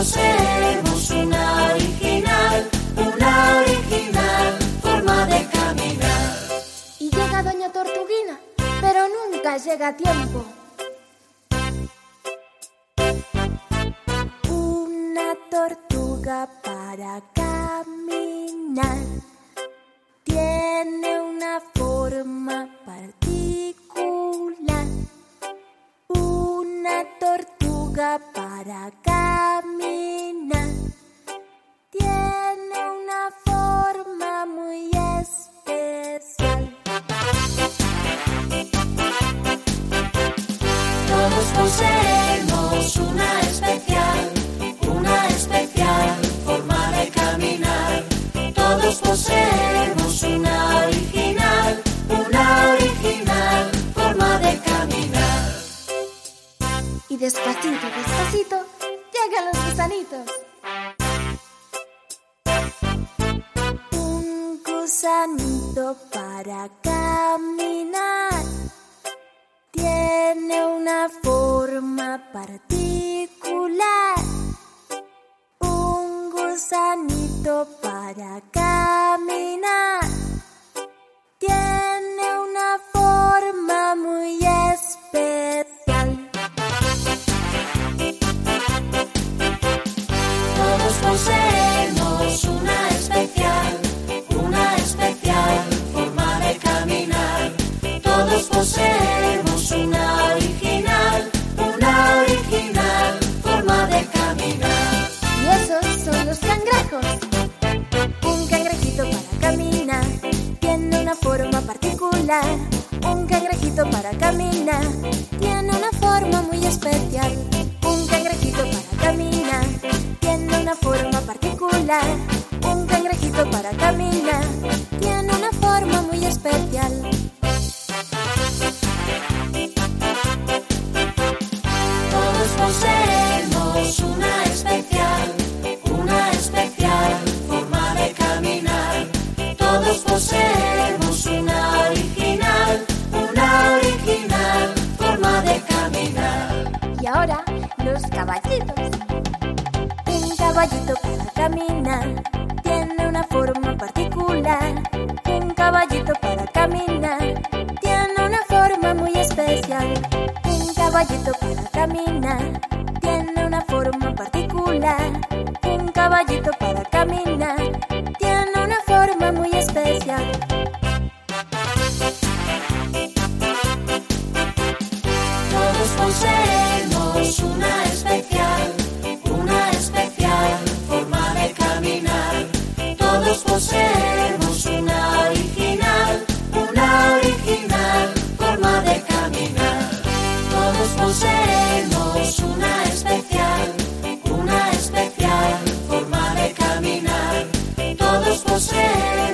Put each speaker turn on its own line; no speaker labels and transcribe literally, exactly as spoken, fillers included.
poseemos una original, una original forma de caminar.
Y llega Doña Tortuguina, pero nunca llega a tiempo. Una tortuga para caminar tiene una forma particular. Una tortuga para caminar tiene una forma muy especial.
Todos poseemos una especial, una especial forma de caminar. Todos poseemos una original, una original forma de caminar.
Y despacito, despacito, llegan los gusanitos. Un gusanito para caminar tiene una forma particular. Un gusanito para caminar tiene una forma muy especial.
Todos poseemos una especial, una especial forma de caminar. Todos poseemos una original, una original forma de caminar.
Y esos son los cangrejos. Un cangrejito para caminar tiene una forma particular. Un cangrejito para caminar tiene una forma muy especial. Un cangrejito para caminar tiene una forma particular. Un cangrejito para caminar tiene una forma muy especial.
Todos poseemos una especial, una especial forma de caminar. Todos poseemos una original, una original forma de caminar.
Y ahora los caballitos. Un caballito para caminar tiene una forma particular. Un caballito para caminar tiene una forma muy especial. Un caballito para caminar tiene una forma particular. Un caballito para caminar tiene una forma muy especial.
Todos poseemos una especial, una especial forma de caminar. Todos poseemos una original, una original forma de caminar. Todos poseemos una especial, una especial forma de caminar. Todos poseemos